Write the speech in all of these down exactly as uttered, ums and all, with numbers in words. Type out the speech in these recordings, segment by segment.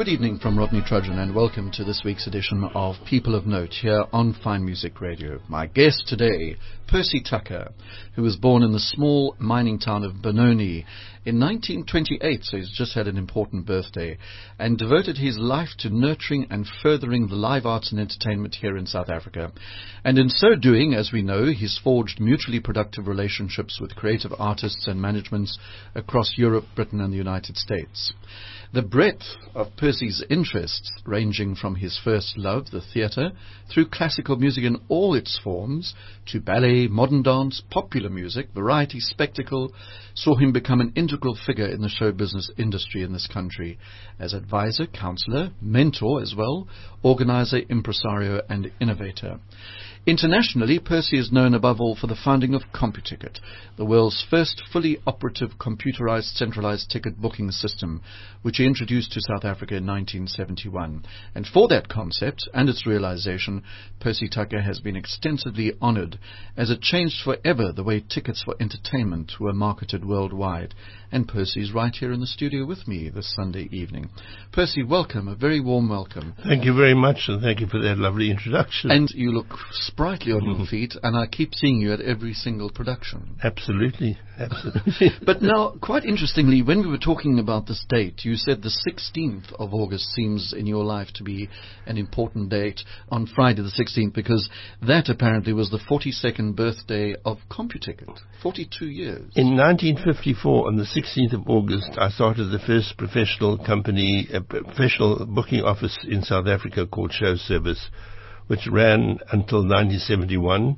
Good evening from Rodney Trudgeon and welcome to this week's edition of People of Note here on Fine Music Radio. My guest today, Percy Tucker, who was born in the small mining town of Benoni in nineteen twenty-eight, so he's just had an important birthday, and devoted his life to nurturing and furthering the live arts and entertainment here in South Africa. And in so doing, as we know, he's forged mutually productive relationships with creative artists and managements across Europe, Britain and the United States. The breadth of Percy's interests, ranging from his first love, the theatre, through classical music in all its forms, to ballet, modern dance, popular music, variety, spectacle, saw him become an integral figure in the show business industry in this country, as advisor, counsellor, mentor as well, organizer, impresario and innovator. Internationally, Percy is known above all for the founding of CompuTicket, the world's first fully operative computerized centralized ticket booking system, which he introduced to South Africa in nineteen seventy-one. And for that concept and its realization, Percy Tucker has been extensively honored, as it changed forever the way tickets for entertainment were marketed worldwide. And Percy's right here in the studio with me this Sunday evening. Percy, welcome, a very warm welcome. Thank you very much, and thank you for that lovely introduction. And you look sprightly on your feet, and I keep seeing you at every single production. Absolutely, absolutely. But now, quite interestingly, when we were talking about this date, you said the sixteenth of August seems in your life to be an important date on Friday the sixteenth, because that apparently was the forty-second birthday of CompuTicket, forty-two years. In nineteen fifty-four, on the sixteenth of August, I started the first professional company, a professional booking office in South Africa called Show Service, which ran until nineteen seventy-one.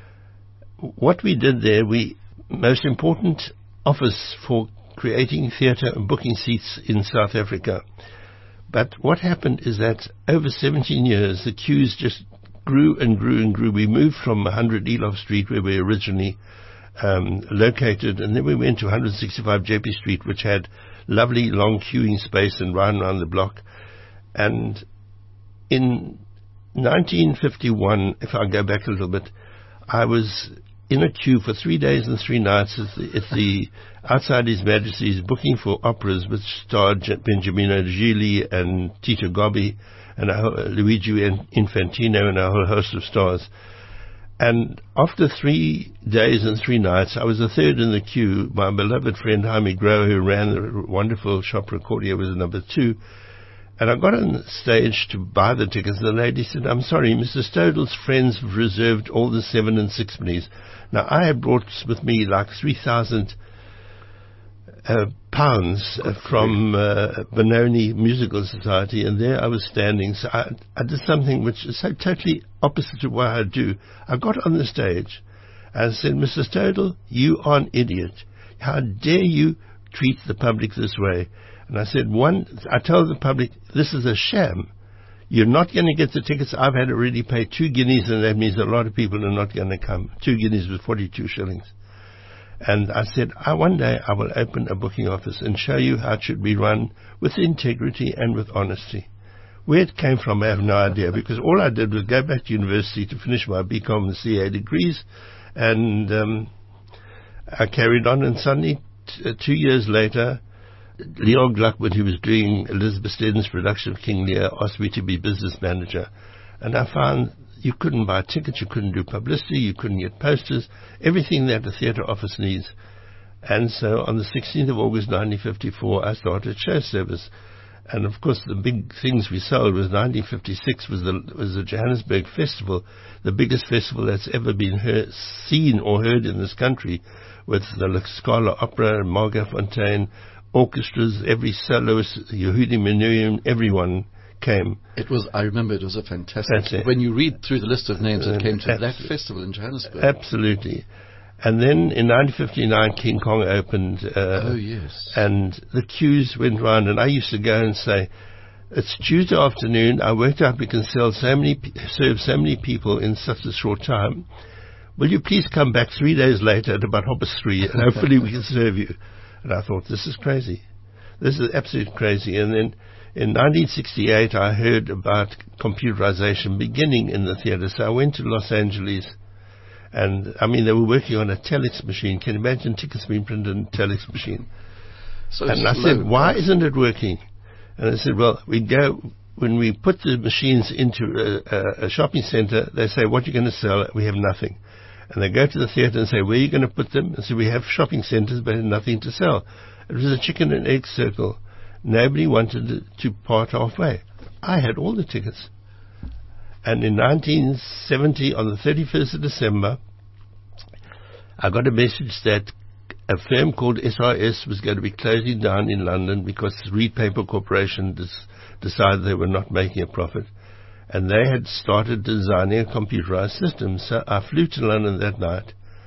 What we did there, we most important office for creating theatre and booking seats in South Africa. But what happened is that over seventeen years, the queues just grew and grew and grew. We moved from one hundred Elof Street, where we originally um, located, and then we went to one sixty-five J P Street, which had lovely long queuing space and right around the block. And in nineteen fifty-one, if I go back a little bit, I was in a queue for three days and three nights at the, at the outside His Majesty's booking for operas, which starred Benjamino Gigli and Tito Gobbi and a, Luigi Infantino and a whole host of stars. And after three days and three nights, I was the third in the queue. My beloved friend Jaime Groh, who ran the wonderful shop Recordia, was number two. And I got on stage to buy the tickets, and the lady said, "I'm sorry, Mister Stodle's friends have reserved all the seven and sixpennies." Now, I had brought with me like three thousand uh, pounds uh, from uh, Benoni Musical Society, and there I was standing. So I, I did something which is so totally opposite to what I do. I got on the stage and said, "Mister Stodle, you are an idiot. How dare you treat the public this way?" And I said, one, I told the public, this is a sham. You're not going to get the tickets. I've had already paid two guineas, and that means a lot of people are not going to come. Two guineas was forty-two shillings. And I said, I, one day I will open a booking office and show you how it should be run with integrity and with honesty. Where it came from, I have no idea, because all I did was go back to university to finish my B Com and C A degrees, and um, I carried on, and suddenly, t- uh, two years later, Leo Gluckwood, who was doing Elizabeth Stedden's production of King Lear, asked me to be business manager. And I found you couldn't buy tickets, you couldn't do publicity, you couldn't get posters, everything that a theatre office needs. And so on the sixteenth of August nineteen fifty-four, I started Show Service. And of course the big things we sold was nineteen fifty-six was the, was the Johannesburg Festival, the biggest festival that's ever been heard, seen or heard in this country, with the La Scala Opera, Margot Fontein, orchestras, every soloist, Yehudi Menuhin, everyone came. It was, I remember it was a fantastic, when you read through the list of names that came to Abs- that festival in Johannesburg. Absolutely. And then in nineteen fifty-nine, King Kong opened. Uh, oh, yes. And the queues went round, and I used to go and say, it's Tuesday afternoon, I worked out we can sell so many, serve so many people in such a short time. Will you please come back three days later at about half past three, and hopefully we can serve you. And I thought, this is crazy. This is absolutely crazy. And then in nineteen sixty-eight, I heard about computerization beginning in the theatre. So I went to Los Angeles, and, I mean, they were working on a telex machine. Can you imagine tickets being printed on a telex machine? So and I said, why isn't it working? And I said, well, we go, when we put the machines into a, a, a shopping center, they say, what are you going to sell? We have nothing. And they go to the theater and say, where are you going to put them? And so we have shopping centers, but nothing to sell. It was a chicken and egg circle. Nobody wanted to part halfway. I had all the tickets. And in nineteen seventy, on the thirty-first of December, I got a message that a firm called S R S was going to be closing down in London because Reed Paper Corporation des- decided they were not making a profit. And they had started designing a computerized system. So I flew to London that night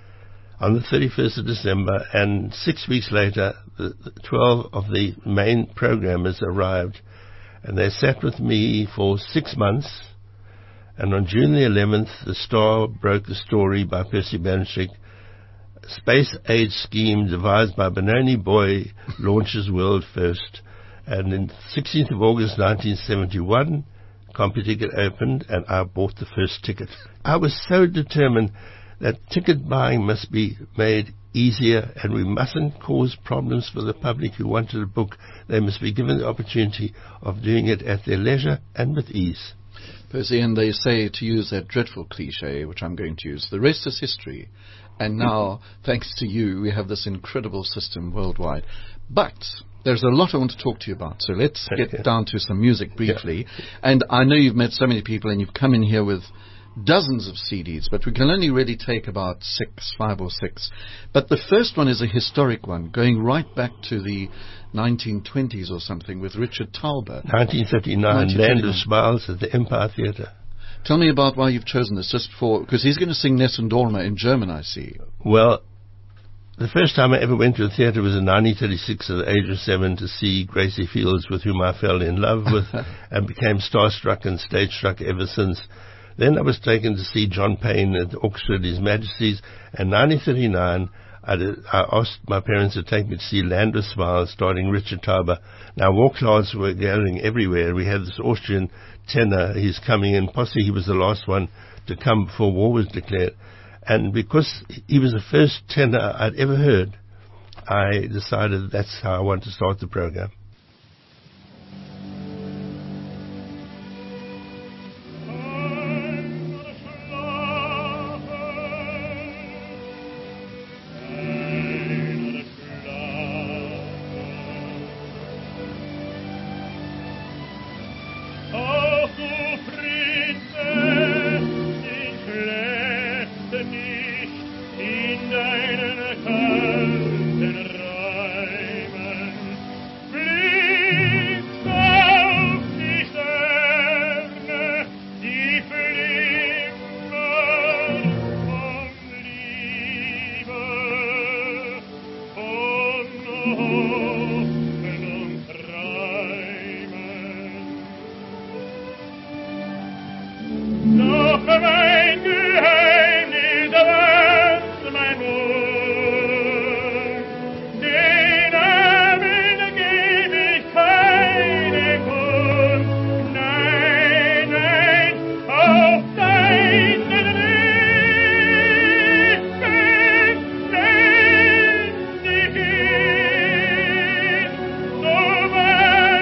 on the thirty-first of December, and six weeks later, the, the twelve of the main programmers arrived, and they sat with me for six months. And on June the eleventh, the Star broke the story by Percy Banachik. Space age scheme devised by Benoni Boy launches world first. And on sixteenth of August nineteen seventy-one, CompuTicket opened, and I bought the first ticket. I was so determined that ticket buying must be made easier, and we mustn't cause problems for the public who wanted a book. They must be given the opportunity of doing it at their leisure and with ease. Percy, and they say, to use that dreadful cliche, which I'm going to use, the rest is history. And now, thanks to you, we have this incredible system worldwide. But there's a lot I want to talk to you about, so let's get Okay. down to some music briefly. Yeah. And I know you've met so many people, and you've come in here with dozens of C Ds, but we can only really take about six, five or six. But the first one is a historic one, going right back to the nineteen twenties or something, with Richard Tauber. nineteen thirty-nine, nineteen Land thirty-nine. of Smiles at the Empire Theatre. Tell me about why you've chosen this, just for, because he's going to sing Nessun Dorma in German, I see. Well, the first time I ever went to a theatre was in nineteen thirty-six at the age of seven to see Gracie Fields, with whom I fell in love with and became starstruck and stage-struck ever since. Then I was taken to see John Payne at the Orchestra at His Majesty's, and in nineteen thirty-nine I, did, I asked my parents to take me to see Land of Smiles starring Richard Tauber. Now war clouds were gathering everywhere. We had this Austrian tenor, he's coming in, possibly he was the last one to come before war was declared. And because he was the first tenor I'd ever heard, I decided that's how I want to start the program.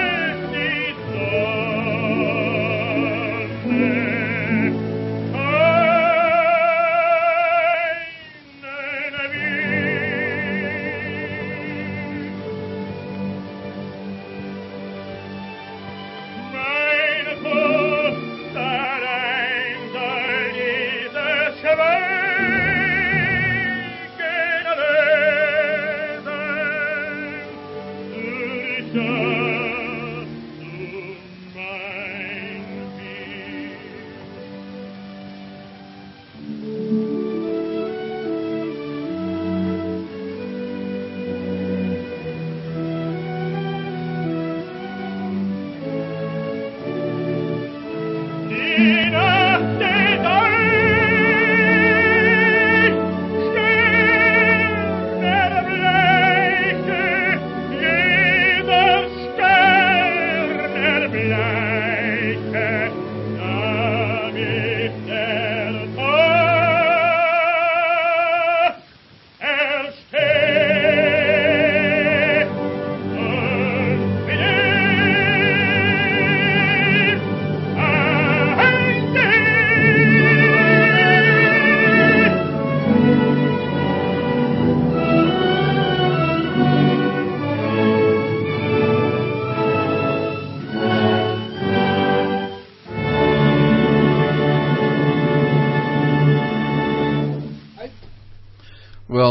Oh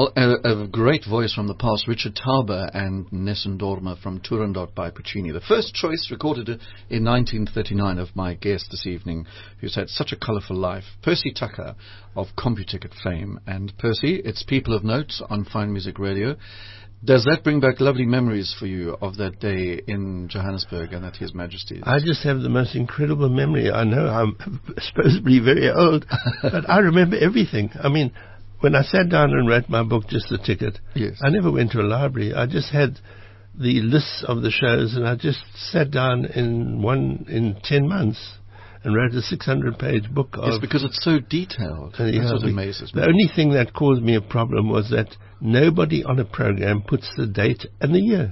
Well, a, a great voice from the past, Richard Tauber and Nessun Dorma from Turandot by Puccini. The first choice recorded in nineteen thirty-nine of my guest this evening, who's had such a colourful life, Percy Tucker of CompuTicket fame. And Percy, it's People of Note on Fine Music Radio. Does that bring back lovely memories for you of that day in Johannesburg and at His Majesty's? I just have the most incredible memory. I know I'm supposed to be very old, but I remember everything. I mean, when I sat down and wrote my book, Just the Ticket, yes. I never went to a library. I just had the lists of the shows, and I just sat down in one in ten months and wrote a six hundred page book. Yes, of, because it's so detailed. Uh, yeah, That's what the, amazes me. The only thing that caused me a problem was that nobody on a program puts the date and the year.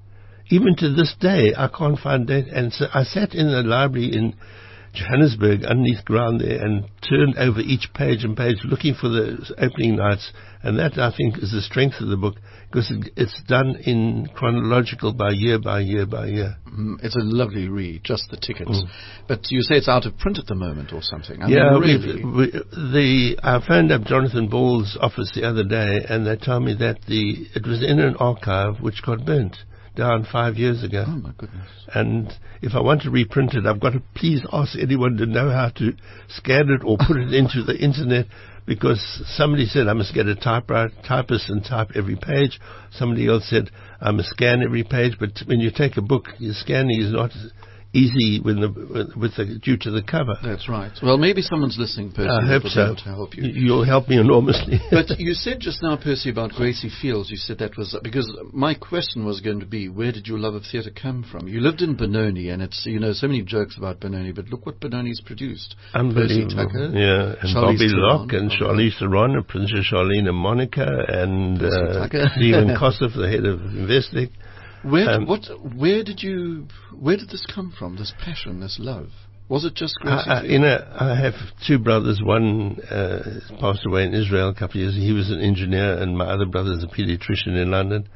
Even to this day, I can't find date. And so I sat in the library in Johannesburg, underneath ground there, and turned over each page and page looking for the opening nights. And that, I think, is the strength of the book, because it, it's done in chronological by year by year by year. Mm, it's a lovely read, Just the Tickets. Mm. But you say it's out of print at the moment or something. I yeah, mean, really. we, we, the I phoned up Jonathan Ball's office the other day, and they told me that the it was in an archive which got burnt down five years ago. Oh, my goodness. And if I want to reprint it, I've got to please ask anyone to know how to scan it or put it into the internet, because somebody said I must get a typewriter, typist and type every page. Somebody else said I must scan every page. But when you take a book, your scanning is not easy when the, with the, due to the cover. That's right. Well, maybe someone's listening, Percy. I hope so. To help you. You'll help me enormously. But you said just now, Percy, about Gracie Fields. You said that was because my question was going to be, where did your love of theatre come from? You lived in Benoni, and it's, you know, so many jokes about Benoni, but look what Benoni's produced. Unbelievable. Percy Tucker, yeah, and Charlize Bobby Theron, Locke and Charlize Theron and Princess Charlene and Monica and uh, Stephen Kossoff, the head of Investec. Where, um, what, where did you, where did this come from, this passion, this love? Was it just Gracie I, I, you know, I have two brothers. One uh, passed away in Israel a couple of years. He was an engineer, and my other brother is a pediatrician in London.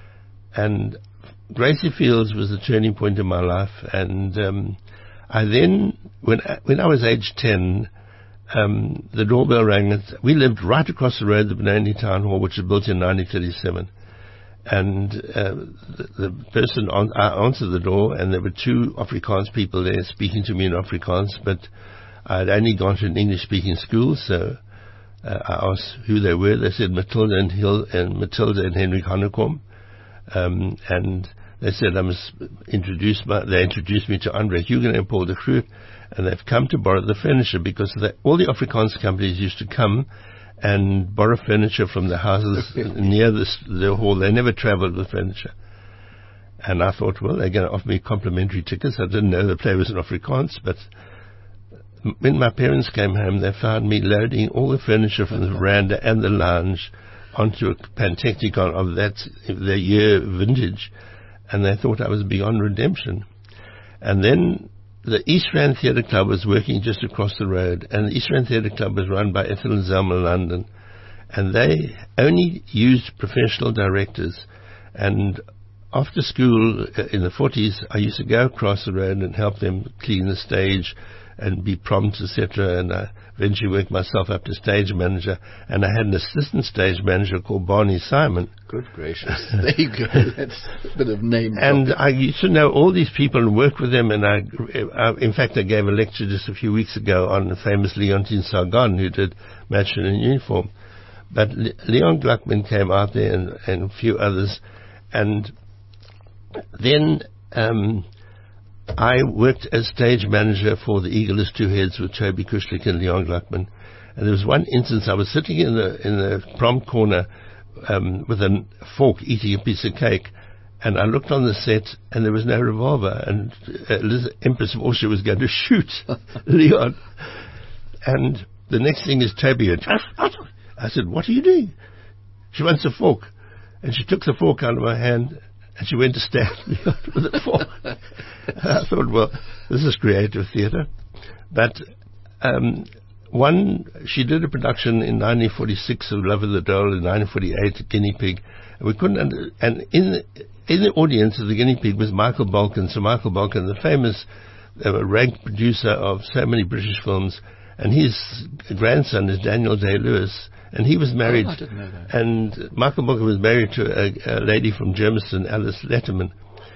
And Gracie Fields was the turning point in my life. And um, I then, when I, when I was age ten, um, the doorbell rang. We lived right across the road, the Benoni Town Hall, which was built in nineteen thirty-seven. And uh, the, the person on, I answered the door, and there were two Afrikaans people there speaking to me in Afrikaans, but I had only gone to an English-speaking school, so uh, I asked who they were. They said Matilda and Hill and Matilda and Henrik Hanekom, um, and they said I must introduce my. They introduced me to Andre Hugen and Paul de Groot, and they've come to borrow the furniture because they, all the Afrikaans companies used to come and borrow furniture from the houses near the, the hall. They never travelled with furniture. And I thought, well, they're going to offer me complimentary tickets. I didn't know the play was in Afrikaans, but when my parents came home, they found me loading all the furniture from the veranda and the lounge onto a Pantechnicon of that their year vintage, and they thought I was beyond redemption. And then the East Rand Theatre Club was working just across the road, and the East Rand Theatre Club was run by Ethel and Zelma London, and they only used professional directors. And after school uh, in the forties, I used to go across the road and help them clean the stage and be prompt, et cetera. And I eventually worked myself up to stage manager, and I had an assistant stage manager called Barney Simon. Good gracious. There you go. That's a bit of name And dropping. I used to know all these people and work with them, and I, I, in fact, I gave a lecture just a few weeks ago on the famous Leontine Sargon, who did Matching in Uniform. But Le- Leon Gluckman came out there, and, and a few others, and then um, I worked as stage manager for The Eagle Has Two Heads with Toby Kushlik and Leon Gluckman. And there was one instance I was sitting in the in the prompt corner um, with a fork eating a piece of cake, and I looked on the set and there was no revolver, and uh, Liz, Empress of Austria was going to shoot Leon. And the next thing is Toby went, I said, "What are you doing?" She wants a fork, and she took the fork out of my hand, and she went to stab me with a fork. I thought, well, this is creative theatre. But um, one, she did a production in nineteen forty-six of Love of the Dole, in nineteen forty-eight, Guinea Pig, and we couldn't. Under, and in the, in the audience of the Guinea Pig was Michael Balkan, Sir Michael Balkan, the famous uh, rank producer of so many British films. and his grandson is Daniel Day-Lewis, and he was married. Oh, I didn't know that. And Michael Booker was married to a, a lady from Germiston, Alice Letterman.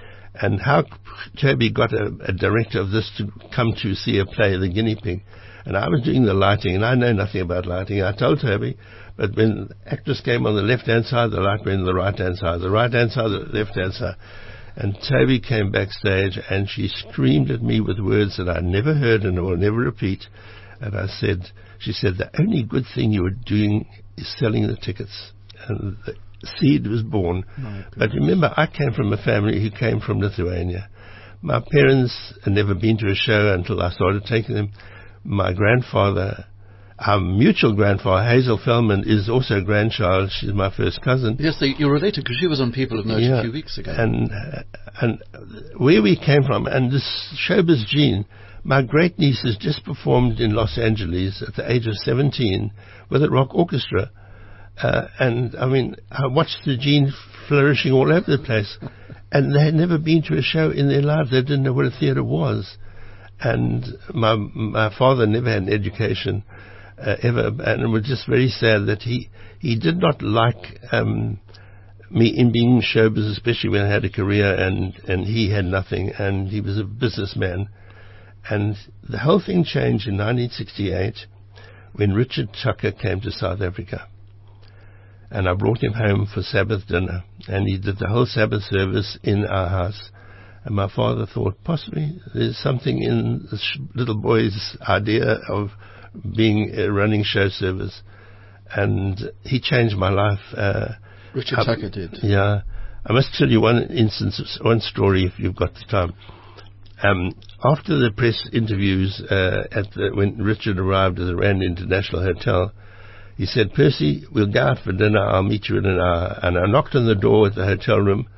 And how Toby got a, a director of this to come to see a play, The Guinea Pig. And I was doing the lighting, and I know nothing about lighting. I told Toby, but when the actress came on the left-hand side, the light went on the right-hand side, the right-hand side, the left-hand side. And Toby came backstage, and she screamed at me with words that I never heard and will never repeat. And I said, she said, the only good thing you were doing is selling the tickets. And the seed was born. But remember, I came from a family who came from Lithuania. My parents had never been to a show until I started taking them. My grandfather, our mutual grandfather, Hazel Feldman, is also a grandchild. She's my first cousin. Yes, they, you're related because she was on People of Note yeah. a few weeks ago. And, uh, and where we came from, and this showbiz gene, my great niece has just performed in Los Angeles at the age of seventeen with a rock orchestra. Uh, and, I mean, I watched the gene flourishing all over the place. And they had never been to a show in their lives. They didn't know what a theatre was. And my my father never had an education uh, ever, and it was just very sad that he he did not like um, me in being in showbiz, especially when I had a career and and he had nothing, and he was a businessman. And the whole thing changed in nineteen sixty-eight when Richard Tucker came to South Africa, and I brought him home for Sabbath dinner, and he did the whole Sabbath service in our house. And my father thought, possibly there's something in this little boy's idea of being uh, running show service. And he changed my life. Uh, Richard up, Tucker did. Yeah. I must tell you one instance, one story if you've got the time. Um, after the press interviews, uh, at the, when Richard arrived at the Rand International Hotel, he said, Percy, we'll go out for dinner. I'll meet you in an hour. And I knocked on the door at the hotel room.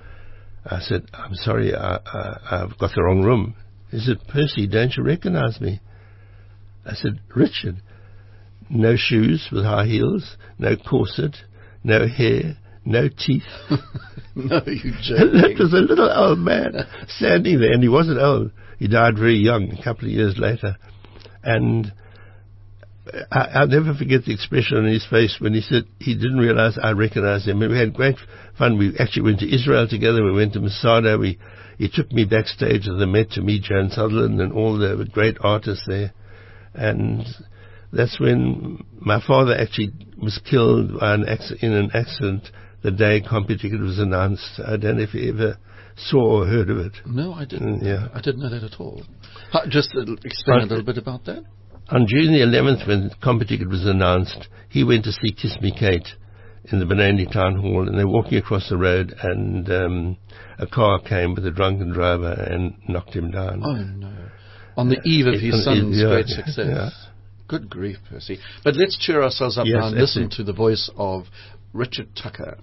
I said, I'm sorry, I, I, I've got the wrong room. He said, Percy, don't you recognize me? I said, Richard. No shoes with high heels, no corset, no hair, no teeth. No, you joking. That was a little old man standing there, and he wasn't old. He died very young, a couple of years later. And I, I'll never forget the expression on his face when he said he didn't realize I recognized him. And we had great fun. We actually went to Israel together. We went to Masada. We, he took me backstage at the Met to meet Joan Sutherland and all the great artists there. And that's when my father actually was killed by an acc- in an accident the day CompuTicket was announced. I don't know if you ever saw or heard of it. No, I didn't. Mm, yeah. I didn't know that at all. How, just uh, explain a little bit about that. On June the eleventh, when CompuTicket was announced, he went to see Kiss Me Kate in the Benoni Town Hall, and they were walking across the road, and um, a car came with a drunken driver and knocked him down. Oh, no. On the eve of his uh, son's yeah, great yeah, success. Yeah. Good grief, Percy. But let's cheer ourselves up Yes, now and listen absolutely. to the voice of Richard Tucker.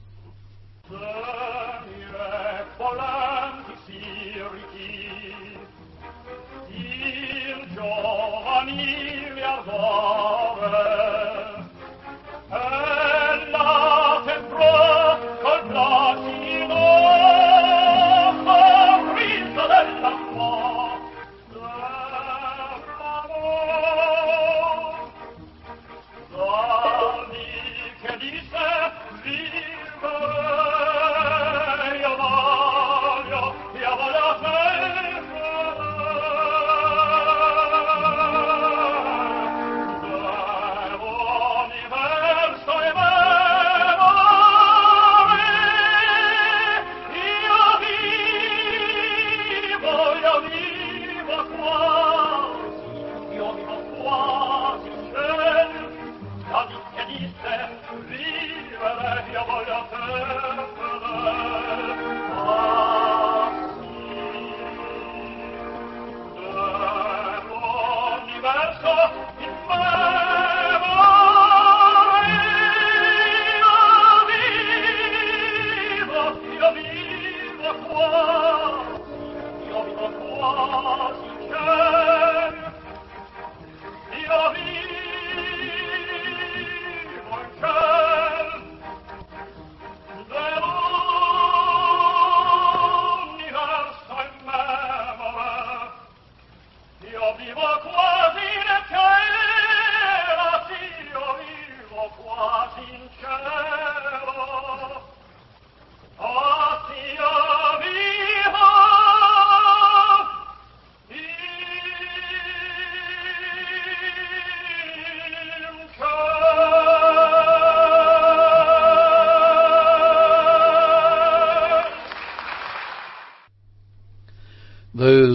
Vive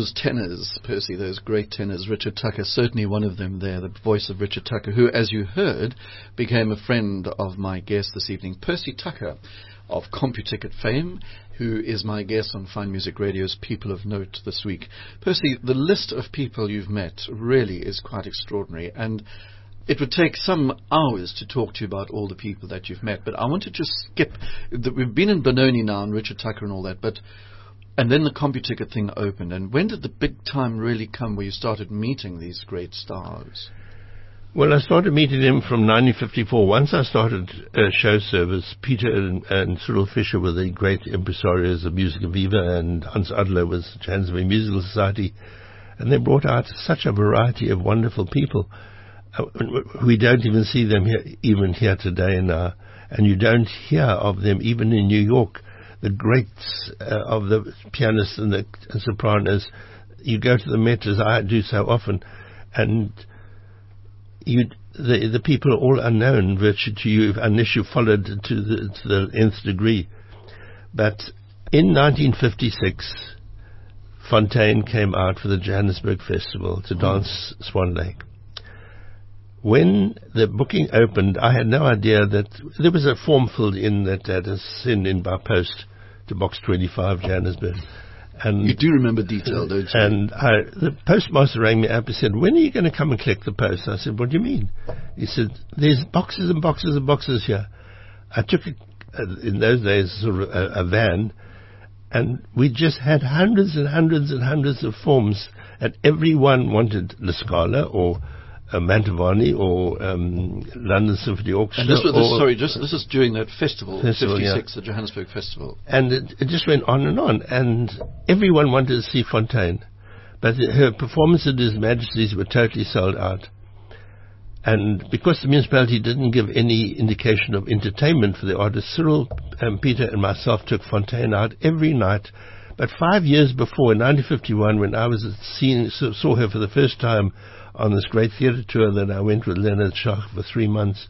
those tenors, Percy, those great tenors, Richard Tucker, certainly one of them there, the voice of Richard Tucker, who, as you heard, became a friend of my guest this evening, Percy Tucker of CompuTicket fame, who is my guest on Fine Music Radio's People of Note this week. Percy, the list of people you've met really is quite extraordinary, and it would take some hours to talk to you about all the people that you've met, but I want to just skip. The, we've been in Benoni now and Richard Tucker and all that, but and then the CompuTicket thing opened. And when did the big time really come where you started meeting these great stars? Well, I started meeting them from nineteen fifty-four. Once I started uh, show service, Peter and, and Cyril Fisher were the great impresarios of Musica Viva, and Hans Adler was Johannesburg Musical Society, and they brought out such a variety of wonderful people. Uh, we don't even see them here, even here today now, and you don't hear of them even in New York. The greats uh, of the pianists and the and sopranos, you go to the Met, as I do so often, and you the the people are all unknown virtually to you unless you followed to the to the nth degree. But in nineteen fifty-six, Fontaine came out for the Johannesburg Festival to dance mm. Swan Lake. When the booking opened, I had no idea that there was a form filled in that had a sent in by post to Box twenty-five, Johannesburg. And you do remember detail, don't you? And I, the postmaster rang me up and said, "When are you going to come and collect the post?" I said, "What do you mean?" He said, "There's boxes and boxes and boxes here." I took, a, in those days, sort of a, a van, and we just had hundreds and hundreds and hundreds of forms, and everyone wanted La Scala or Uh, Mantovani or um, London Symphony Orchestra. And this was, this, sorry, just this is during that festival, festival fifty-six, yeah. the Johannesburg Festival. And it, it just went on and on, and everyone wanted to see Fontaine. But the, her performance at His Majesty's were totally sold out. And because the municipality didn't give any indication of entertainment for the artists, Cyril, um, Peter and myself took Fontaine out every night. But five years before, in nineteen fifty-one, when I was seeing, saw her for the first time on this great theatre tour that I went with Leonard Schach for three months,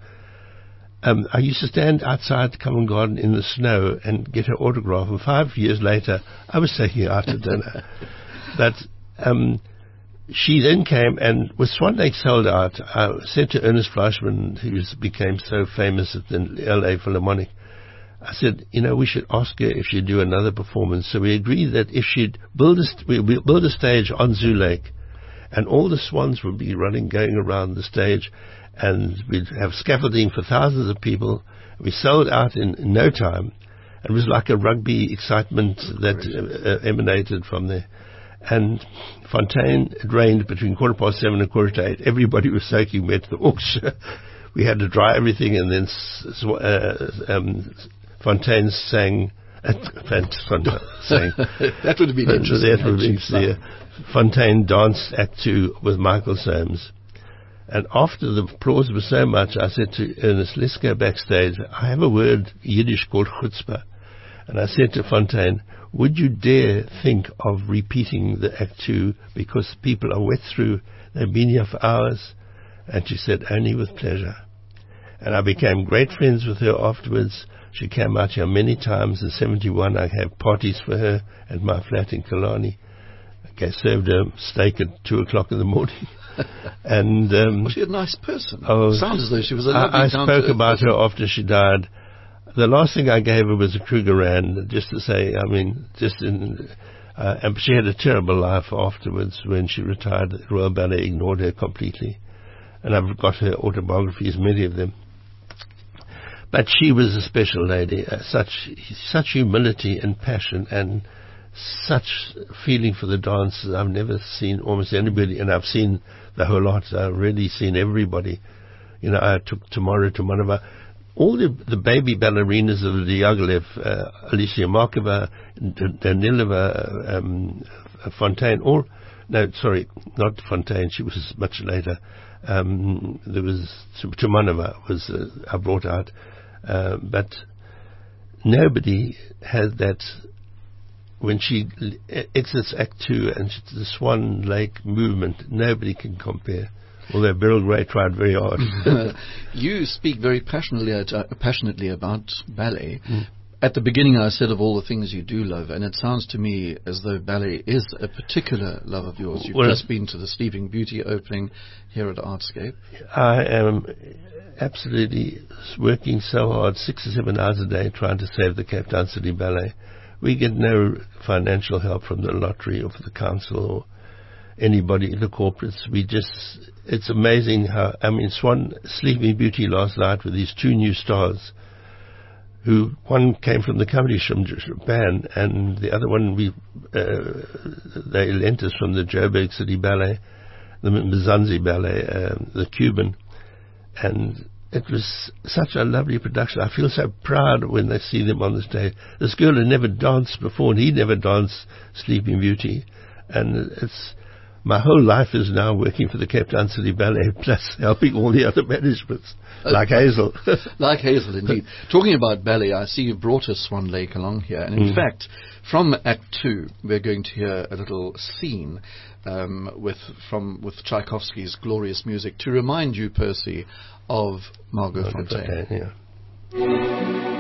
um, I used to stand outside Covent Garden in the snow and get her autograph. And five years later, I was taking her out to dinner. But um, she then came, and with Swan Lake sold out, I said to Ernest Fleischmann, who became so famous at the L A Philharmonic, I said, you know, we should ask her if she'd do another performance. So we agreed that if she'd build a, st- we'd build a stage on Zoo Lake, and all the swans would be running, going around the stage, and we'd have scaffolding for thousands of people. We sold out in, in no time. It was like a rugby excitement that uh, emanated from there. And Fontaine, it rained between quarter past seven and quarter to eight. Everybody was soaking wet. The orchestra, we had to dry everything, and then uh, um, Fontaine sang. Uh, Fontaine sang. That would have been interesting. That would have been interesting. Fontaine danced Act Two with Michael Soames. And after the applause was so much, I said to Ernest, let's go backstage. I have a word, Yiddish, called chutzpah. And I said to Fontaine, would you dare think of repeating the Act Two because people are wet through, they've been here for hours? And she said, only with pleasure. And I became great friends with her afterwards. She came out here many times. In seventy-one, I had parties for her at my flat in Killarney. I served her steak at two o'clock in the morning. And um, was she a nice person? Oh, sounds as though she was a lovely I, I spoke about her after she died. The last thing I gave her was a Krugerrand, just to say, I mean, just in, uh, and she had a terrible life afterwards. When she retired, the Royal Ballet ignored her completely. And I've got her autobiographies, many of them. But she was a special lady, uh, such such humility and passion and such feeling for the dance as I've never seen almost anybody, and I've seen the whole lot. I've really seen everybody. You know, I took tomorrow to Manova. All the, the baby ballerinas of Diaghilev, uh, Alicia Markova, Danilova, um, Fontaine, all, no, sorry, not Fontaine, she was much later. Um, there was, Tumanova was, uh, I brought out, uh, but nobody had that. When she exits Act Two and the Swan Lake movement, nobody can compare. Although Beryl Gray tried very hard. You speak very passionately uh, passionately about ballet. Mm. At the beginning I said of all the things you do love, and it sounds to me as though ballet is a particular love of yours. You've well, just been to the Sleeping Beauty opening here at Artscape. I am absolutely working so hard, six or seven hours a day, trying to save the Cape Town City Ballet. We get no financial help from the lottery or from the council or anybody, the corporates. We just, it's amazing how, I mean, Swan, Sleeping Beauty last night with these two new stars, who one came from the Comedy Band, and the other one we uh, they lent us from the Joburg City Ballet, the Mzansi Ballet, uh, the Cuban, and it was such a lovely production. I feel so proud when I see them on the stage. This girl had never danced before, and he never danced Sleeping Beauty, and it's. My whole life is now working for the Cape Town City Ballet, plus helping all the other managements, like Hazel. Like Hazel, indeed. Talking about ballet, I see you brought us Swan Lake along here. And in mm. fact, from Act Two, we're going to hear a little scene um, with from with Tchaikovsky's glorious music to remind you, Percy, of Margot Fonteyn. Fonteyn, yeah.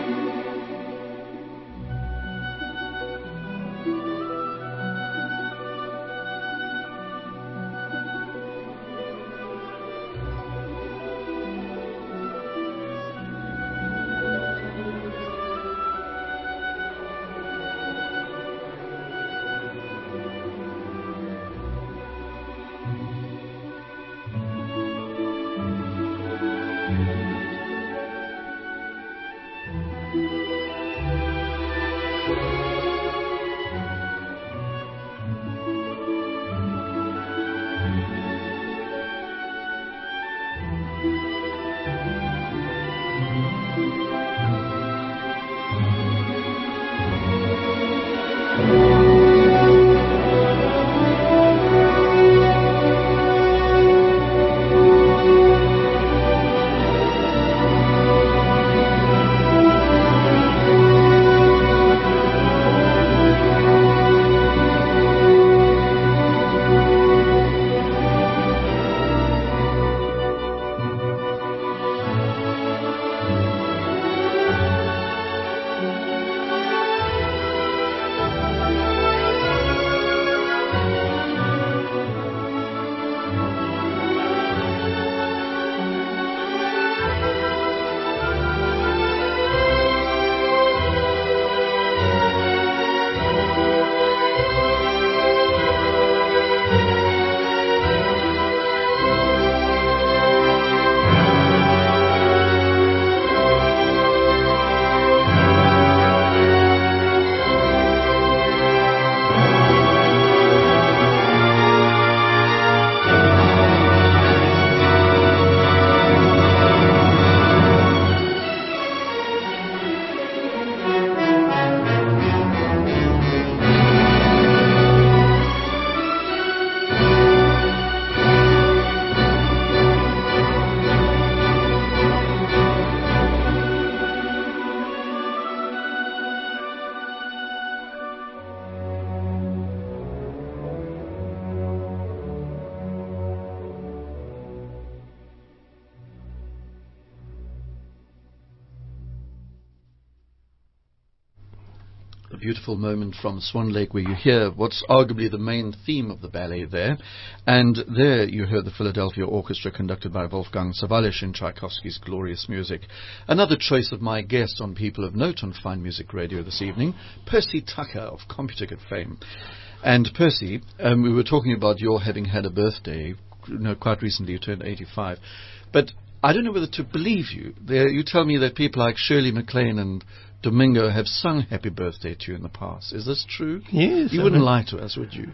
A beautiful moment from Swan Lake where you hear what's arguably the main theme of the ballet there. And there you heard the Philadelphia Orchestra conducted by Wolfgang Sawallisch in Tchaikovsky's glorious music. Another choice of my guest on People of Note on Fine Music Radio this evening, Percy Tucker of Computicket fame. And Percy, um, we were talking about your having had a birthday. You know, quite recently you turned eighty-five. But I don't know whether to believe you. There, you tell me that people like Shirley MacLaine and Domingo have sung Happy Birthday to you in the past. Is this true? Yes. You I wouldn't mean, lie to us, would you?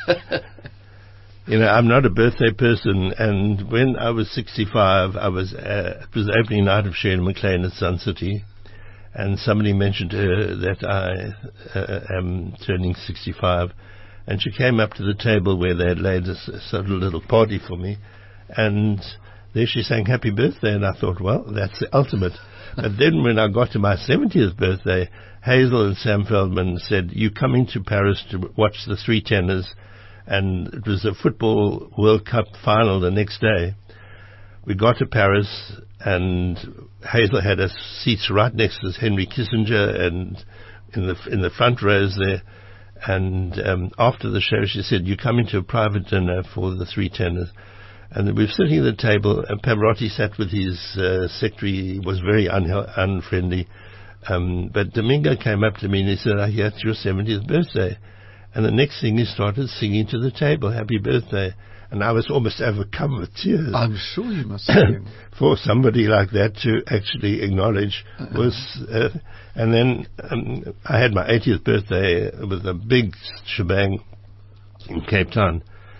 You know, I'm not a birthday person, and when I was sixty-five, I was uh, it was the opening night of Shirley MacLaine at Sun City, and somebody mentioned to her that I uh, am turning sixty-five, and she came up to the table where they had laid a, a sort of little party for me, and there she sang Happy Birthday, and I thought, well, that's the ultimate. But then when I got to my seventieth birthday, Hazel and Sam Feldman said, "You coming to Paris to watch the Three Tenors?" And it was a football World Cup final the next day. we got to Paris, and Hazel had us seats right next to Henry Kissinger, and in the in the front rows there. And um, after the show, she said, "You come into a private dinner for the three tenors." And we were sitting at the table, and Pavarotti sat with his uh, secretary. He was very un- unfriendly. Um, but Domingo came up to me and he said, "I hear it's your seventieth birthday." And the next thing he started singing to the table, "Happy Birthday." And I was almost overcome with tears. I'm sure you must have been. For somebody like that to actually acknowledge uh-uh. was... Uh, and then um, I had my eightieth birthday with a big shebang in Cape Town.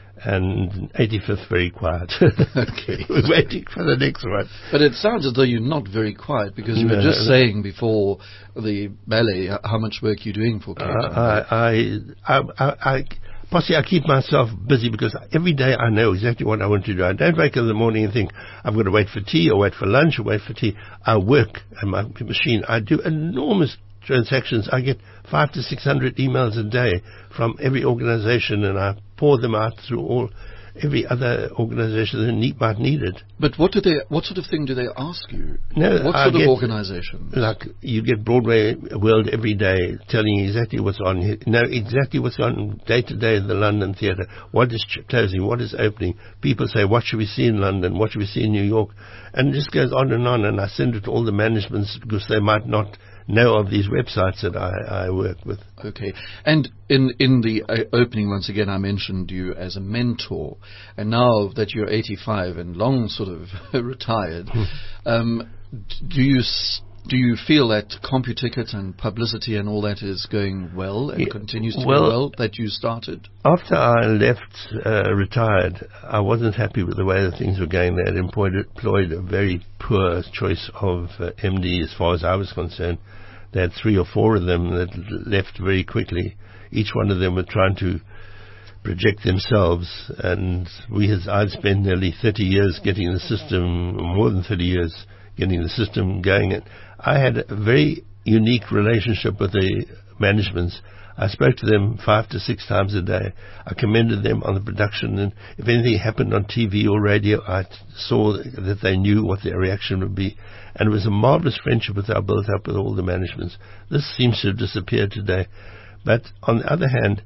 And eighty-fifth, very quiet. Okay. We're waiting for the next one. But it sounds as though you're not very quiet, because you no, were just no. saying before the ballet how much work you're doing for Cape Town. Uh, I, I, I, I, possibly I keep myself busy, because every day I know exactly what I want to do. I don't wake up in the morning and think, I'm going to wait for tea, or wait for lunch, or wait for tea. I work on my machine. I do enormous transactions. I get five to six hundred emails a day from every organization, and I pour them out through all every other organization that need, might need it. But what do they? What sort of thing do they ask you? No, what I sort get, of organization? Like you get Broadway World every day telling you exactly what's on. You know exactly what's on day to day in the London theatre. What is ch- closing? What is opening? People say, "What should we see in London? What should we see in New York?" And it just goes on and on. And I send it to all the managements, because they might not know of these websites that I, I work with. Okay. And in in the uh, opening, once again, I mentioned you as a mentor. And now that you're eighty-five and long sort of retired, um, do you s- do you feel that CompuTicket and publicity and all that is going well and yeah, continues to well, go well, that you started? After I left, uh, retired, I wasn't happy with the way that things were going. They had employed, employed a very poor choice of uh, M D as far as I was concerned. They had three or four of them that left very quickly. Each one of them were trying to project themselves, and we had, I'd spent nearly thirty years getting the system, more than thirty years getting the system going. And I had a very unique relationship with the managements. I spoke to them five to six times a day. I commended them on the production, and if anything happened on T V or radio, I saw that they knew what their reaction would be. And it was a marvelous friendship that I built up with all the managements. This seems to have disappeared today. But on the other hand,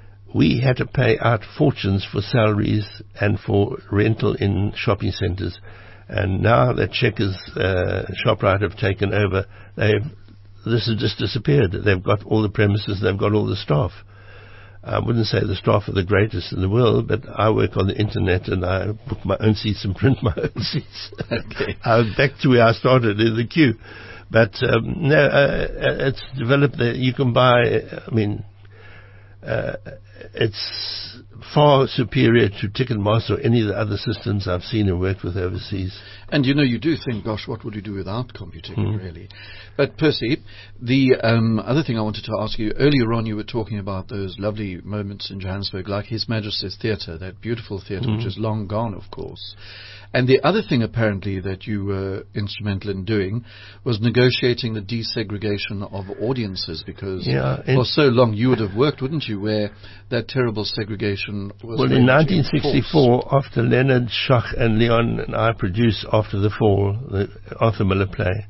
we had to pay out fortunes for salaries and for rental in shopping centres. And now that Checkers, uh, ShopRite have taken over, they've this has just disappeared. They've got all the premises, they've got all the staff. I wouldn't say the staff are the greatest in the world, but I work on the internet and I book my own seats and print my own seats. Okay. I'm back to where I started in the queue. But um, no, uh, it's developed that you can buy, I mean, uh, it's far superior to Ticketmaster or any of the other systems I've seen and worked with overseas. And you know, you do think, gosh, what would you do without CompuTicket, Mm. really? But Percy, the um, other thing I wanted to ask you, earlier on you were talking about those lovely moments in Johannesburg, like His Majesty's Theatre, that beautiful theatre, Mm. which is long gone, of course. And the other thing, apparently, that you were instrumental in doing was negotiating the desegregation of audiences, because Yeah, for so long you would have worked, wouldn't you, where that terrible segregation was... Well, very in much nineteen sixty-four, enforced. after Leonard Schach and Leon and I produced After the Fall, the Arthur Miller play,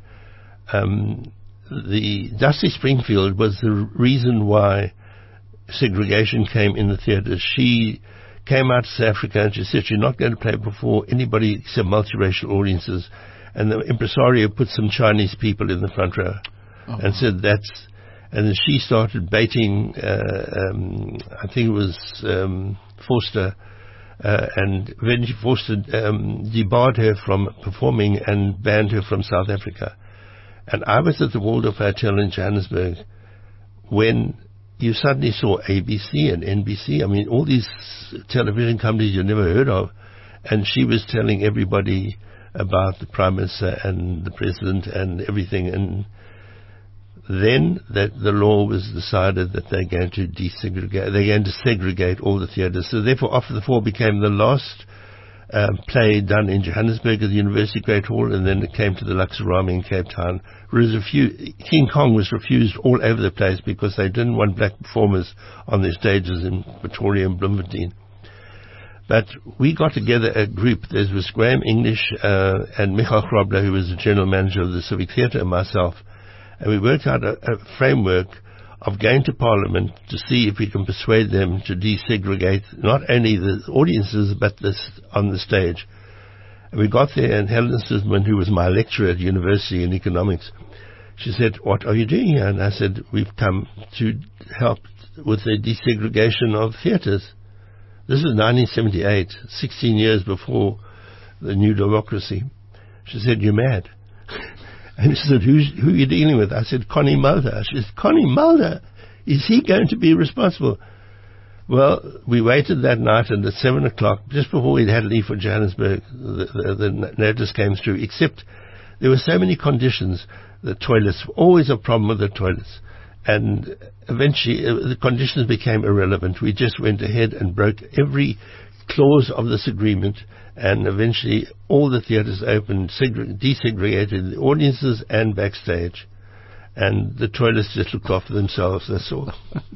um, the Dusty Springfield was the reason why segregation came in the theatre. She came out to South Africa and she said she's not going to play before anybody except multiracial audiences. And the impresario put some Chinese people in the front row Oh. and said that's... And then she started baiting, uh, um, I think it was um, Forster, uh, and when she Forster um, debarred her from performing and banned her from South Africa. And I was at the Waldorf Hotel in Johannesburg when you suddenly saw A B C and N B C. I mean, all these television companies you never heard of. And she was telling everybody about the Prime Minister and the President and everything. And then that the law was decided that they're going to desegregate, they're going to segregate all the theatres. So therefore, After the Fall became the last um, play done in Johannesburg at the University Great Hall, and then it came to the Luxorama in Cape Town. Whereas refu- King Kong was refused all over the place because they didn't want black performers on their stages in Pretoria and Bloemfontein. But we got together a group. There was Graham English uh, and Michael Grobler, who was the general manager of the Civic Theatre, and myself. And we worked out a, a framework of going to Parliament to see if we can persuade them to desegregate not only the audiences but this on the stage. And we got there, and Helen Sisman, who was my lecturer at university in economics, she said, "What are you doing here?" And I said, "We've come to help with the desegregation of theatres." This is nineteen seventy-eight, sixteen years before the new democracy. She said, "You're mad." And she said, Who's, who are you dealing with? I said, "Connie Mulder." She said, "Connie Mulder? Is he going to be responsible?" Well, we waited that night, and at seven o'clock, just before we had to leave for Johannesburg, the, the, the notice came through, except there were so many conditions. The toilets, always a problem with the toilets. And eventually uh, the conditions became irrelevant. We just went ahead and broke every clause of this agreement, and eventually all the theatres opened, segre- desegregated the audiences and backstage, and the toilets just looked after themselves, that's all.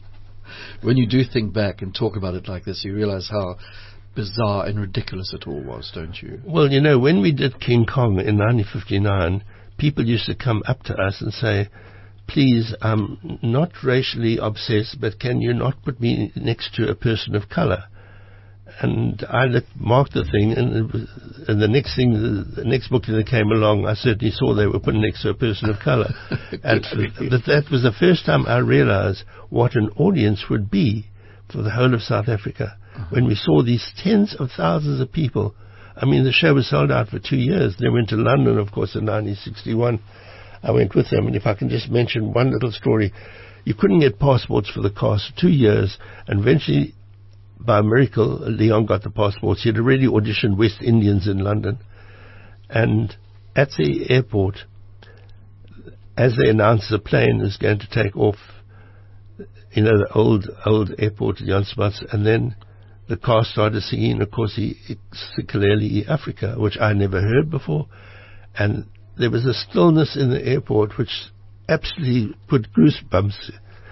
When you do think back and talk about it like this, you realize how bizarre and ridiculous it all was, don't you? Well, you know, when we did King Kong in nineteen fifty-nine, people used to come up to us and say, "Please, I'm not racially obsessed, but can you not put me next to a person of color?" And I looked, marked the thing, and, it was, and the next thing, the, the next book that came along, I certainly saw they were put next to a person of color. And that, that was the first time I realized what an audience would be for the whole of South Africa. Uh-huh. When we saw these tens of thousands of people. I mean, the show was sold out for two years. They went to London, of course, in nineteen sixty-one. I went with them, and if I can just mention one little story, you couldn't get passports for the cast for two years, and eventually, by a miracle, Leon got the passports. He had already auditioned West Indians in London, and at the airport, as they announced the plane is going to take off, you know, the old old airport at Jan Smuts, and then the cast started singing, of course, Sikeleli Africa, which I never heard before, and there was a stillness in the airport which absolutely put goosebumps,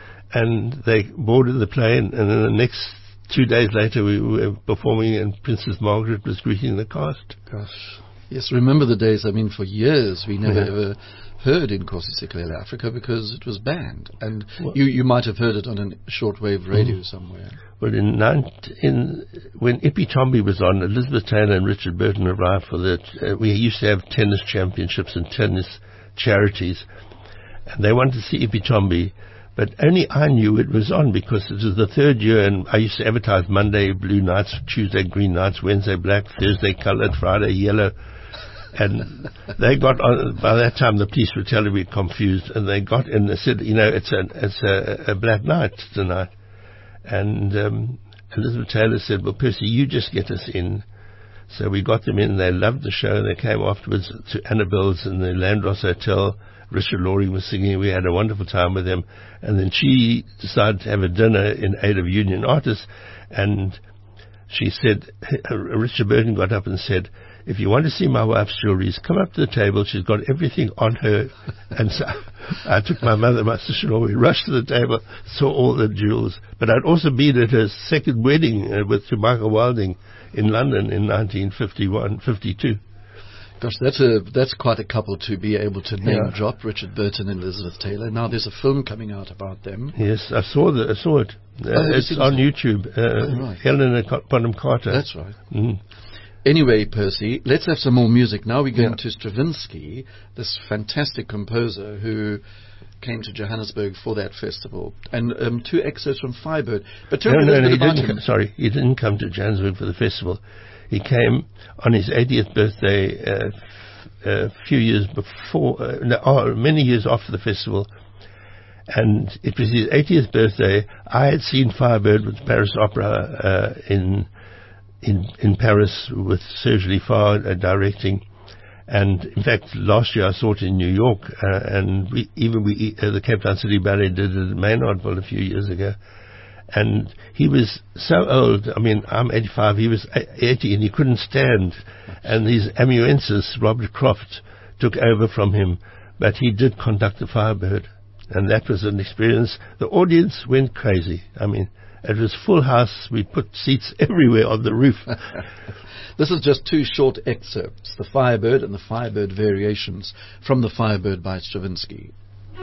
and they boarded the plane, and then the next two days later we were performing, and Princess Margaret was greeting the cast. Gosh. Yes, remember the days, I mean, for years we never Yeah. ever heard Inkosi Sikeleli Africa because it was banned, and Well, you, you might have heard it on a shortwave radio mm. somewhere. Well, in, nineteen, in when Ippy Tomby was on, Elizabeth Taylor and Richard Burton arrived for that. Uh, we used to have tennis championships and tennis charities, and they wanted to see Ippy Tomby, but only I knew it was on because it was the third year, and I used to advertise Monday blue nights, Tuesday green nights, Wednesday black, Thursday coloured, Friday yellow. And they got on, by that time the police were terribly confused, and they got in, they said, you know, it's a, it's a, a black night tonight. And um, Elizabeth Taylor said, "Well, Percy, you just get us in." So we got them in. They loved the show. They came afterwards to Annabelle's in the Landross Hotel. Richard Laurie was singing. We had a wonderful time with them. And then she decided to have a dinner in aid of union artists. And she said, Richard Burton got up and said, "If you want to see my wife's jewelries, come up to the table. She's got everything on her." And so I took my mother, my sister-in-law, we rushed to the table, saw all the jewels. But I'd also been at her second wedding uh, with Michael Wilding in London in nineteen fifty-one, fifty-two. Gosh, that's a that's quite a couple to be able to name Yeah. drop, Richard Burton and Elizabeth Taylor. Now there's a film coming out about them. Yes, I saw the, I saw it. Uh, Oh, have you it's seen on it? YouTube. Uh, Oh, right. Helena Bonham Carter. That's right. Mm. Anyway, Percy, let's have some more music. Now we're going Yeah. to Stravinsky, this fantastic composer who came to Johannesburg for that festival. And um, two excerpts from Firebird. But tell No, me a no, little no, bit he about didn't him. come, sorry, he didn't come to Johannesburg for the festival. He came on his eightieth birthday uh, f- a few years before, uh, no, oh, many years after the festival. And it was his eightieth birthday. I had seen Firebird with Paris Opera uh, in in in Paris with Serge Liffard uh, directing. And in fact, last year I saw it in New York, uh, and we, even we, uh, the Cape Town City Ballet did it at Maynardville a few years ago. And he was so old. I mean, I'm eighty-five. He was eighty, and he couldn't stand. And his amanuensis, Robert Croft, took over from him. But he did conduct the Firebird, and that was an experience. The audience went crazy. I mean, It was full house. We put seats everywhere on the roof. This is just two short excerpts, The Firebird and the Firebird Variations from The Firebird by Stravinsky.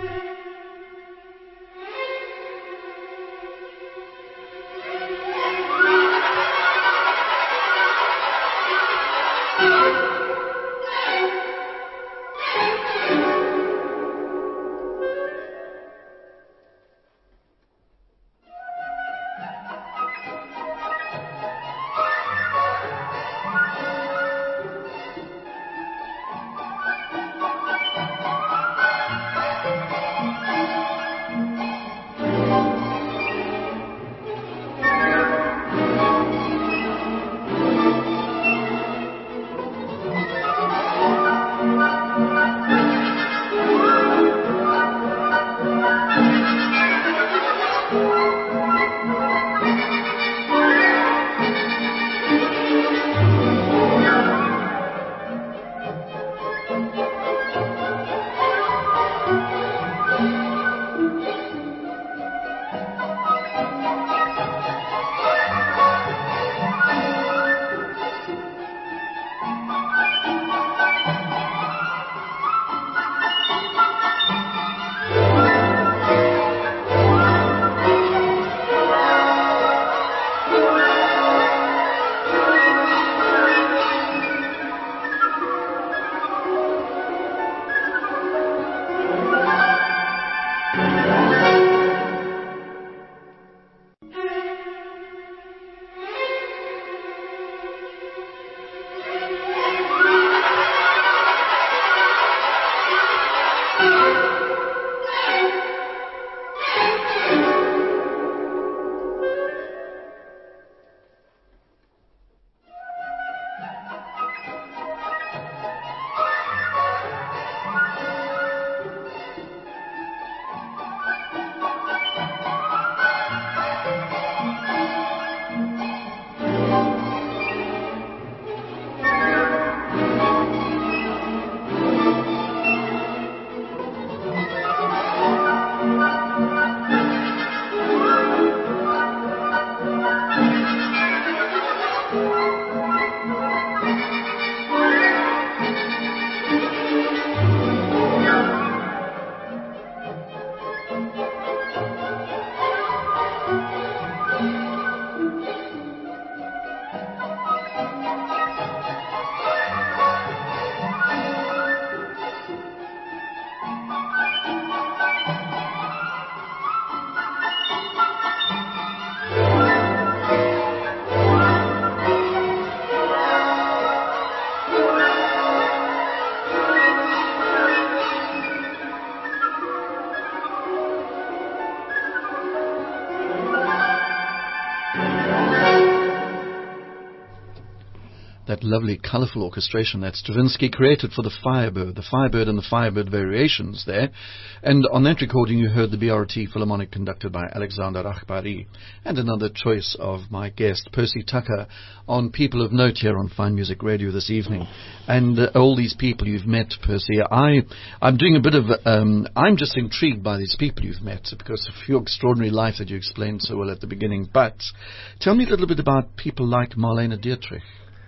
That lovely, colourful orchestration that Stravinsky created for the Firebird, the Firebird and the Firebird Variations there. And on that recording you heard the B R T Philharmonic conducted by Alexander Akhbari, and another choice of my guest, Percy Tucker, on People of Note here on Fine Music Radio this evening. And uh, all these people you've met, Percy, I, I'm doing a bit of, um, I'm just intrigued by these people you've met because of your extraordinary life that you explained so well at the beginning. But tell me a little bit about people like Marlene Dietrich.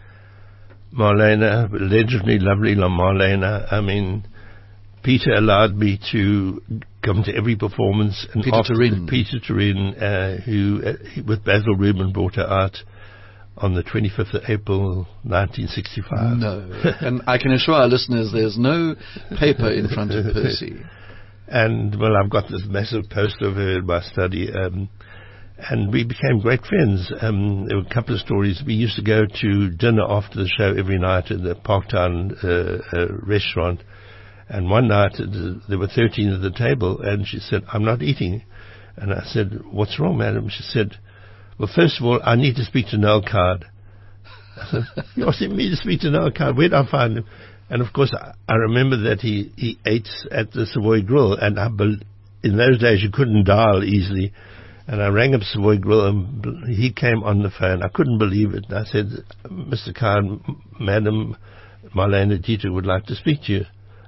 Marlene, legendary, lovely Marlene. I mean, Peter allowed me to come to every performance. And Peter Turin. Peter Turin, uh, who, uh, with Basil Rubin, brought her out on the twenty-fifth of April, nineteen sixty-five. No. And I can assure our listeners there's no paper in front of Percy. And, well, I've got this massive poster of her in my study. Um, And we became great friends. Um, there were a couple of stories. We used to go to dinner after the show every night at the Parktown uh, uh, restaurant. And one night uh, there were thirteen at the table, and she said, "I'm not eating." And I said, "What's wrong, madam?" She said, "Well, first of all, I need to speak to Noel Coward." I said, "You're asking me to speak to Noel Coward? Where did I find him?" And of course, I, I remember that he, he ate at the Savoy Grill, and I be- in those days you couldn't dial easily. And I rang up Savoy Grill, and he came on the phone. I couldn't believe it. And I said, "Mister Coward, Madam Marlene Dietrich would like to speak to you."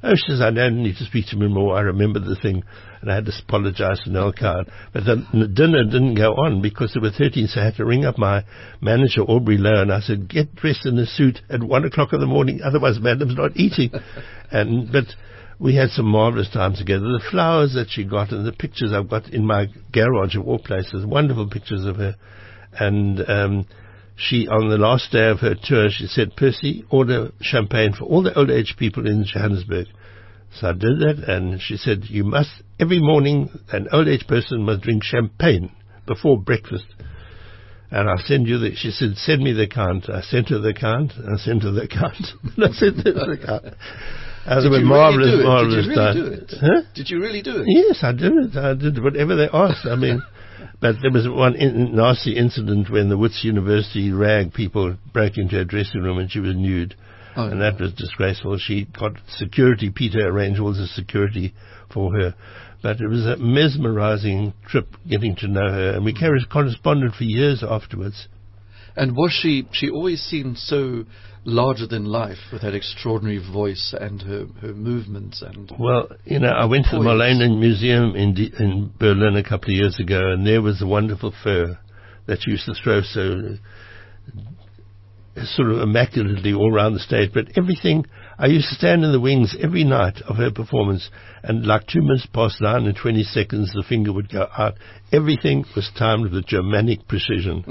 Oh, she says, I don't need to speak to me more. I remember the thing. And I had to apologize to Nell Card. But the, the dinner didn't go on because there were thirteen, so I had to ring up my manager, Aubrey Lowe, and I said, get dressed in a suit at one o'clock in the morning, otherwise Madam's not eating. and But we had some marvelous time together. The flowers that she got and the pictures I've got in my garage of all places, wonderful pictures of her. And um, she, on the last day of her tour, she said, Percy, order champagne for all the old age people in Johannesburg. So I did that, and she said, you must, every morning, an old age person must drink champagne before breakfast. And I'll send you the, she said, send me the account. I sent her the account, and I sent her the account. and I sent her the account. And did they were you marvelous, really do it? marvelous Did you really time. do it? Huh? Did you really do it? Yes, I did it. I did whatever they asked. I mean, but there was one in, nasty incident when the Wits University rag people broke into her dressing room and she was nude. Oh, and no. that was disgraceful. She got security. Peter arranged all the security for her. But it was a mesmerizing trip getting to know her. And we corresponded for years afterwards. And was she, she always seemed so larger than life with that extraordinary voice and her, her movements and... Well, you know, I went to the Molyneux Museum in, D- in Berlin a couple of years ago, and there was a wonderful fur that she used to throw so sort of immaculately all around the stage. But everything, I used to stand in the wings every night of her performance, and like two minutes past nine and twenty seconds, the finger would go out. Everything was timed with Germanic precision.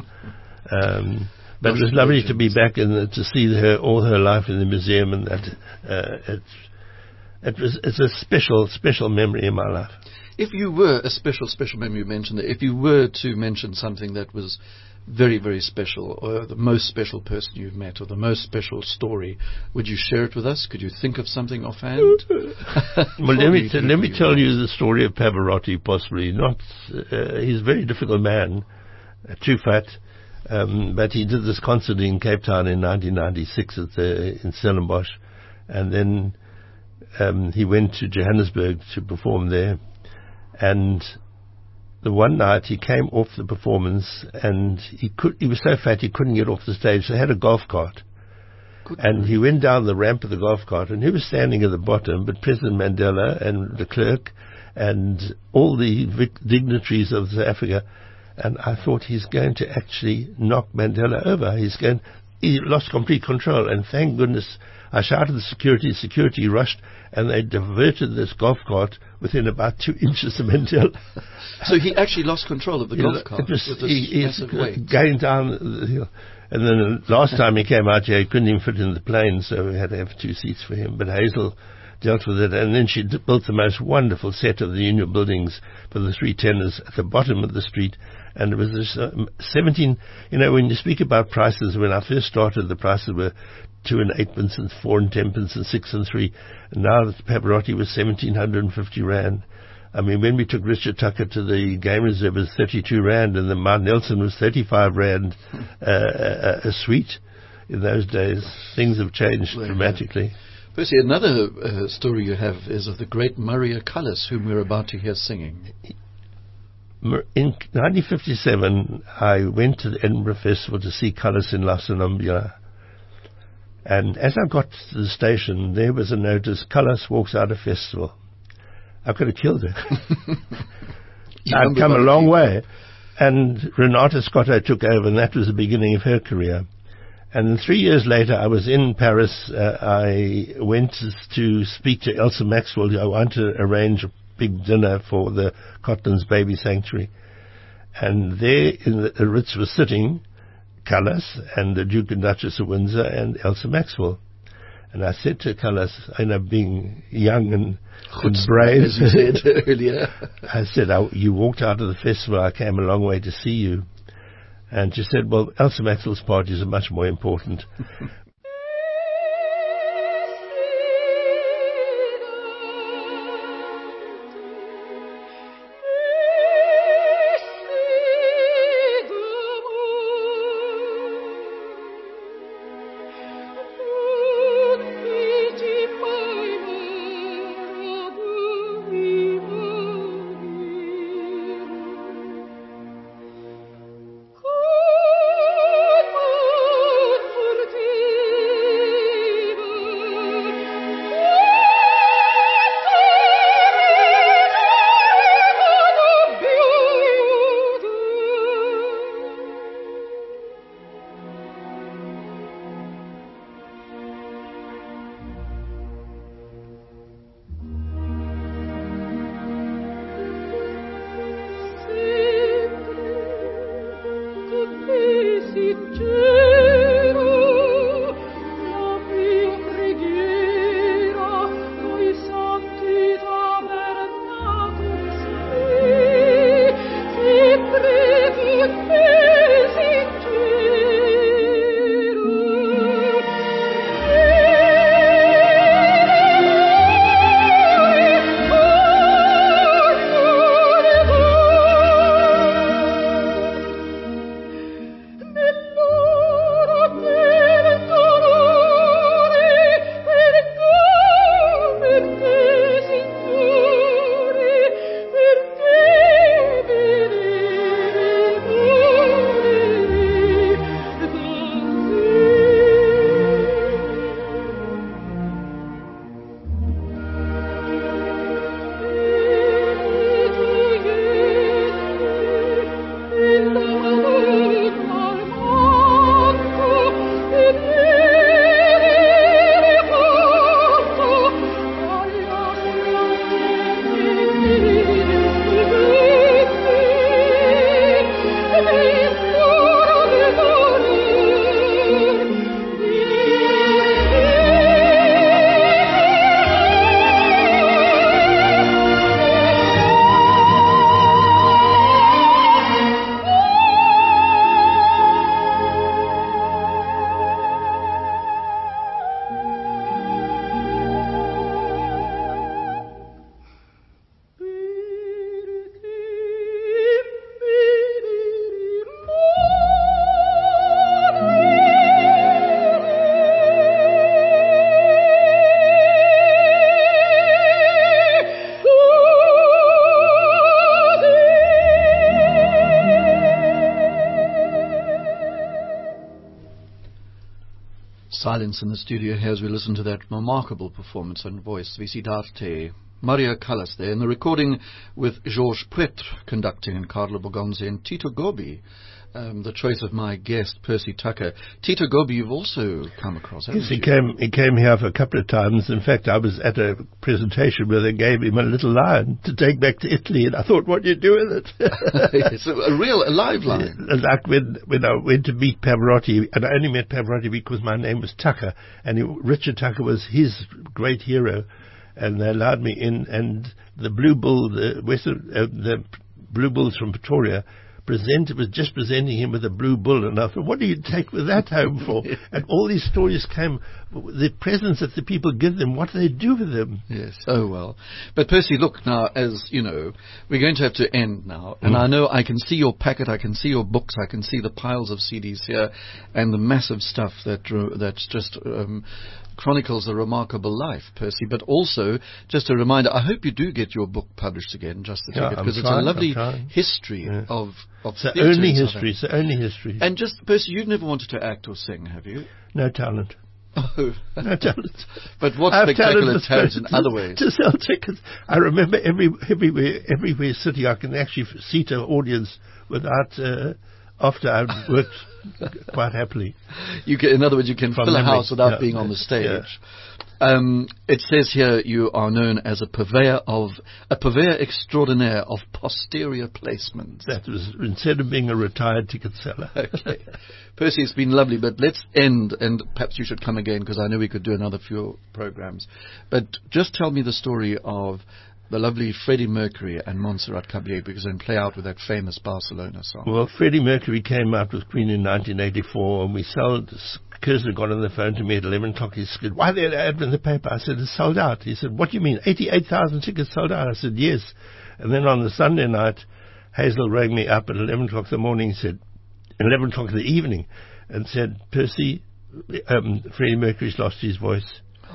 Um, but it was lovely to be back and to see her all her life in the museum, and that uh, it, it was it's a special special memory in my life. If you were a special special memory, you mentioned that. If you were to mention something that was very very special, or the most special person you've met, or the most special story, would you share it with us? Could you think of something offhand? Well, let me t- let me tell you the story of Pavarotti. Possibly not. Uh, he's a very difficult man, uh, too fat. Um, but he did this concert in Cape Town in nineteen ninety-six at the, in Stellenbosch, and then um, he went to Johannesburg to perform there. And the one night he came off the performance, and he could he was so fat he couldn't get off the stage. So he had a golf cart, Good and night. He went down the ramp of the golf cart, and he was standing at the bottom. But President Mandela and de Klerk and all the vic- dignitaries of South Africa. And I thought he's going to actually knock Mandela over. He's going, he lost complete control. And thank goodness I shouted the security. Security rushed, and they diverted this golf cart within about two inches of Mandela. So he actually lost control of the you golf know, cart was, with this he, massive weight. Going down the hill. And then the last time he came out here, he couldn't even fit in the plane, so we had to have two seats for him. But Hazel dealt with it, and then she d- built the most wonderful set of the Union buildings for the three tenors at the bottom of the street. And it was this uh, seventeen, you know, when you speak about prices, when I first started, the prices were two and eight pence and four and ten pence and six and three. And now the Pavarotti was seventeen fifty rand. I mean, when we took Richard Tucker to the Game Reserve, it was thirty-two rand, and the Mount Nelson was thirty-five rand uh, a, a suite in those days. Things have changed well, dramatically. Yeah. Percy, another uh, story you have is of the great Maria Callas, whom we're about to hear singing. In nineteen fifty-seven, I went to the Edinburgh Festival to see Callas in La Sonambula. And as I got to the station, there was a notice, Callas walks out of festival. I could have killed her. I'd come a long way. And Renata Scotto took over, and that was the beginning of her career. And three years later, I was in Paris. Uh, I went to speak to Elsa Maxwell. I wanted to arrange a big dinner for the Cotland's Baby Sanctuary. And there in the, the Ritz was sitting Callas and the Duke and Duchess of Windsor and Elsa Maxwell. And I said to Callas, I know, being young and, and brave, as you said earlier, I said, I, you walked out of the festival, I came a long way to see you. And she said, well, Elsa Maxwell's parties are much more important. Good silence in the studio here as we listen to that remarkable performance and voice, Visidarte. Mario Callas there, and the recording with Georges Pretre conducting, and Carlo Bogonzi and Tito Gobi. Um, the choice of my guest, Percy Tucker. Tito Gobi, you've also come across, haven't Yes, he you? came, he came here for a couple of times. In fact, I was at a presentation where they gave him a little lion to take back to Italy, and I thought, what do you do with it? It's a, a real, a live lion. Like when, when I went to meet Pavarotti, and I only met Pavarotti because my name was Tucker, and he, Richard Tucker was his great hero, and they allowed me in, and the Blue Bull, the Western, uh, the Blue Bulls from Pretoria, Present, was just presenting him with a blue bull, and I thought, what do you take with that home for? And all these stories came, the presents that the people give them, what do they do with them? Yes, oh well. But Percy, look now, as you know, we're going to have to end now, and Mm. I know I can see your packet, I can see your books, I can see the piles of C Ds here, and the massive stuff that uh, that's just um, chronicles a remarkable life, Percy. But also, just a reminder, I hope you do get your book published again, Just the Yeah, Ticket, I'm because it's trying, a lovely I'm trying. history Yeah. of of It's the theatre only in South history, Africa. it's the only history. And just, Percy, you've never wanted to act or sing, have you? No talent. Oh. No talent. But what I have spectacular to- talent in other ways. To sell tickets. I remember every, everywhere, everywhere city I can actually seat an audience without, uh, after I've worked quite happily. You can, in other words, you can From fill a memory, house without yeah, being on the stage. yeah. Um, it says here you are known as a purveyor of a purveyor extraordinaire of posterior placements. That was, instead of being a retired ticket seller. Okay, Percy, it's been lovely, but let's end, and perhaps you should come again because I know we could do another few programs. But just tell me the story of the lovely Freddie Mercury and Montserrat Caballé, because then play out with that famous Barcelona song. Well, Freddie Mercury came out with Queen in nineteen eighty-four, and we sold. Kirsten got on the phone to me at eleven o'clock. He said, "Why the ad in the paper?" I said, "It's sold out." He said, "What do you mean? eighty-eight thousand tickets sold out?" I said, "Yes." And then on the Sunday night, Hazel rang me up at eleven o'clock in the morning, said, eleven o'clock in the evening, and said, "Percy, um, Freddie Mercury's lost his voice.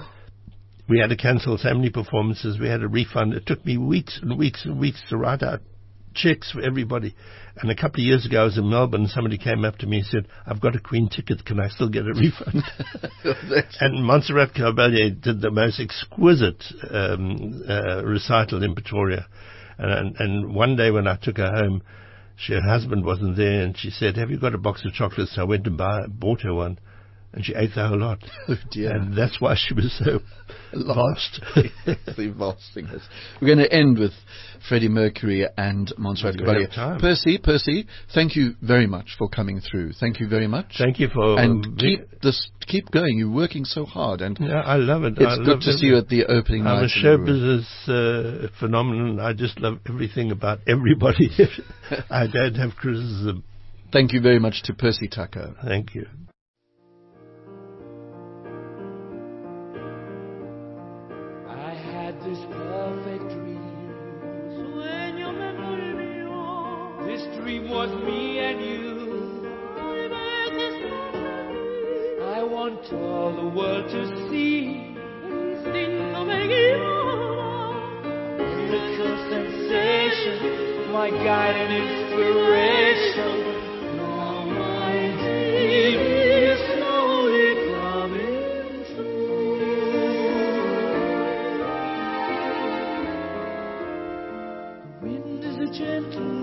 We had to cancel so many performances. We had a refund. It took me weeks and weeks and weeks to write out checks for everybody. And a couple of years ago, I was in Melbourne. Somebody came up to me and said, "I've got a Queen ticket. Can I still get a refund?" And Montserrat Caballé did the most exquisite um, uh, recital in Pretoria. And, and one day when I took her home, she, her husband wasn't there, and she said, "Have you got a box of chocolates?" So I went and buy, bought her one. And she ate the whole lot. Oh dear. And that's why she was so vast. The vast singers. We're going to end with Freddie Mercury and Montserrat We have Caballé. time. Percy, Percy, thank you very much for coming through. Thank you very much. Thank you for... And um, keep this, keep going. You're working so hard, and Yeah, I love it. it's I good love to see you at the opening I'm night. a show business uh, phenomenon. I just love everything about everybody. I don't have criticism. Thank you very much to Percy Tucker. Thank you. I had this perfect dream. Sueño me volvió. This dream was me and you. I want all the world to see. Miracle sensation, my guide and inspiration. Now my dream is slowly coming true. The wind is a gentle